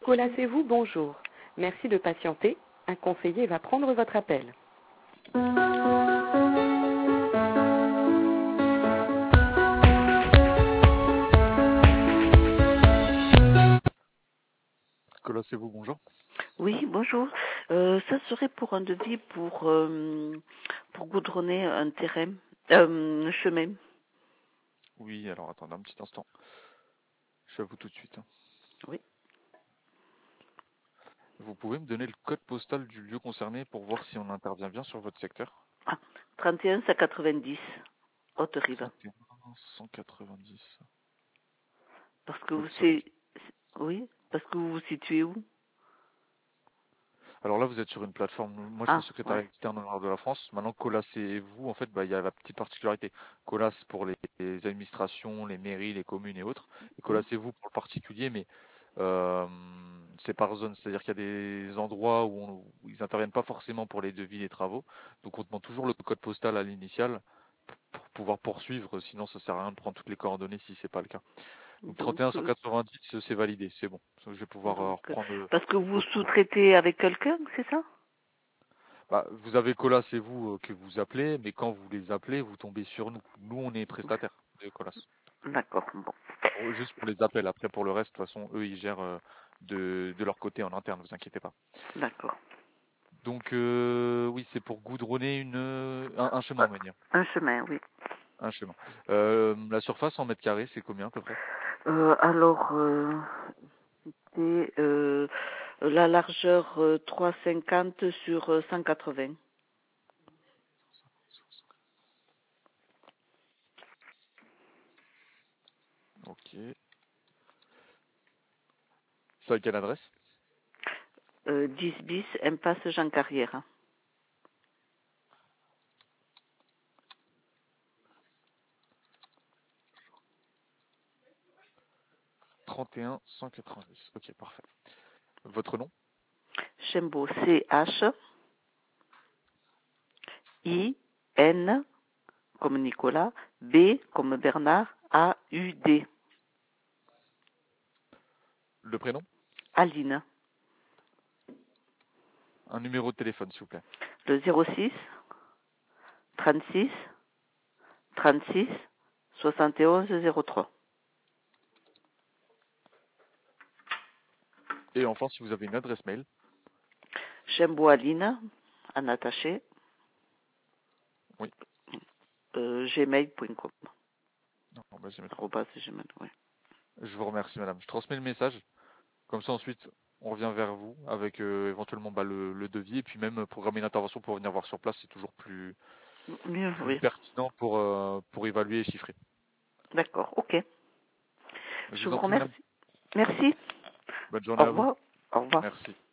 Colas et vous, bonjour. Merci de patienter. Un conseiller va prendre votre appel. Colas et vous, bonjour. Oui, bonjour. Ça serait pour un devis pour goudronner un terrain, un chemin. Oui, alors attendez un petit instant. Je suis à vous tout de suite. Oui. Vous pouvez me donner le code postal du lieu concerné pour voir si on intervient bien sur votre secteur? Ah, 31 190, Haute-Rive. 31 190. Parce que vous Haute-Savoie. c'est, oui, parce que vous vous situez où? Alors là, vous êtes sur une plateforme. Moi, je suis un Ah, secrétaire ouais. externe au nord de la France. Maintenant, Colas et vous, en fait, il y a la petite particularité. Colas pour les administrations, les mairies, les communes et autres. Et Hum, Colas et vous pour le particulier, mais euh, c'est par zone. C'est-à-dire qu'il y a des endroits où ils interviennent pas forcément pour les devis, les travaux. Donc, on demande toujours le code postal à l'initial pour pouvoir poursuivre. Sinon, ça sert à rien de prendre toutes les coordonnées si c'est pas le cas. Donc, Donc, 31 190, c'est validé. C'est bon. Je vais pouvoir donc, reprendre parce que vous votre. sous-traitez avec quelqu'un, c'est ça? Bah, vous avez Colas, c'est vous que vous appelez, mais quand vous les appelez, vous tombez sur nous. Nous, on est prestataires de Colas. D'accord, bon, Juste pour les appels. Après, pour le reste, de toute façon, eux, ils gèrent de leur côté en interne, vous inquiétez pas. d'accord. Donc, oui, c'est pour goudronner un chemin, Euh, on va dire. Un chemin, oui. Un chemin. La surface en mètres carrés, c'est combien à peu près? Alors, c'est la largeur 3,50 sur 180. Ok. C'est à quelle adresse? 10 bis, impasse Jean Carrière. 31 190. Ok, parfait. Votre nom? Chembaud, C-H-I-N, comme Nicolas, B, comme Bernard, A-U-D. Le prénom? Aline. Un numéro de téléphone, s'il vous plaît. Le 06 36 36 71 03. Et enfin, si vous avez une adresse mail. Chembaud Aline, en attaché, Oui. gmail.com. Non, bah, j'ai Arrobas gmail, ouais. Je vous remercie, madame. Je transmets le message. Comme ça, ensuite, on revient vers vous avec éventuellement le devis et puis même programmer une intervention pour venir voir sur place. C'est toujours Mieux, plus oui. pertinent pour évaluer et chiffrer. D'accord, ok. Je Je vous vous en prie, madame. remercie. Merci. Bonne journée Au à vous. revoir. Au revoir. Merci.